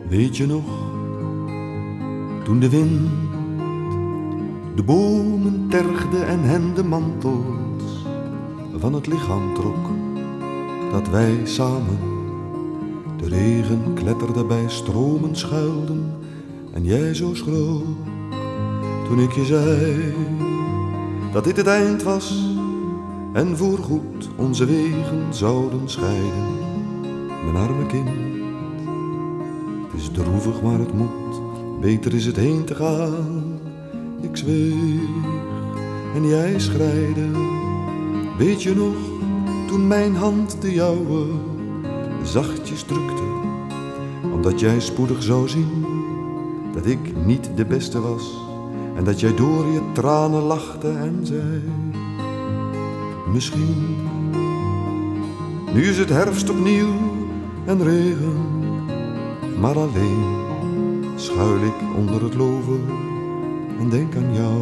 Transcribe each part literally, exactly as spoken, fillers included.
Weet je nog, toen de wind de bomen tergde en hen de mantels van het lichaam trok, dat wij samen de regen kletterde bij stromen schuilden en jij zo schrok toen ik je zei dat dit het eind was en voorgoed onze wegen zouden scheiden. Mijn arme kind, het is droevig maar het moet, beter is het heen te gaan. Ik zweeg en jij schreide. Weet je nog, toen mijn hand de jouwe zachtjes drukte, omdat jij spoedig zou zien dat ik niet de beste was en dat jij door je tranen lachte en zei: misschien, nu is het herfst opnieuw en regen, maar alleen schuil ik onder het loven en denk aan jou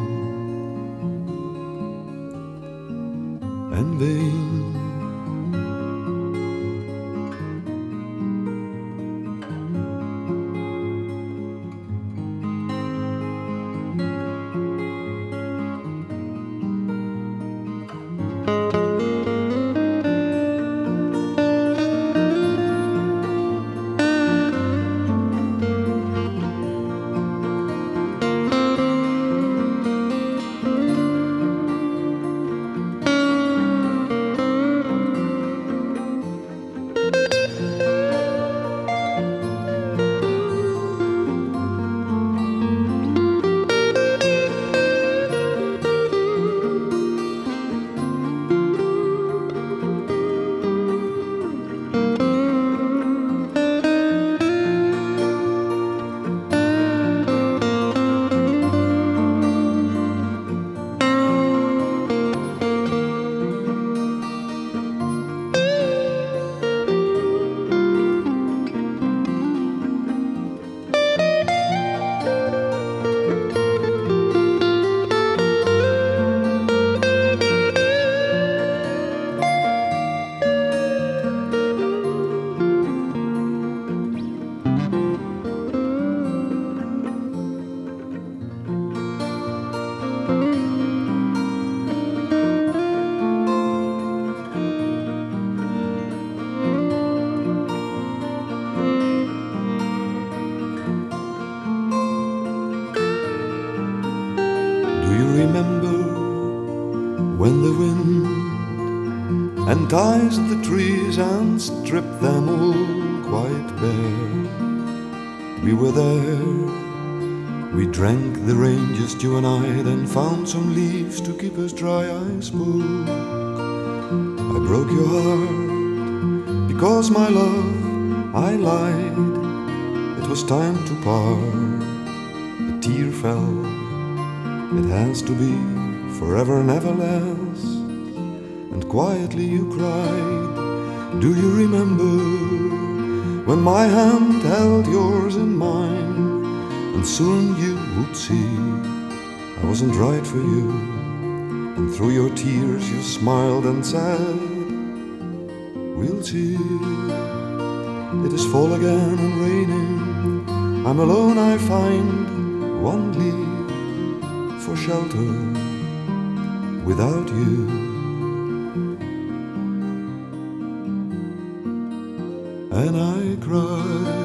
en ween. When the wind unties the trees and stripped them all quite bare, we were there. We drank the rain, just you and I, then found some leaves to keep us dry. I spoke, I broke your heart, because my love, I lied. It was time to part, a tear fell, it has to be forever and ever last, and quietly you cried. Do you remember when my hand held yours in mine, and soon you would see I wasn't right for you, and through your tears you smiled and said, we'll see. It is fall again and raining, I'm alone, I find one leaf for shelter without you. And I cried.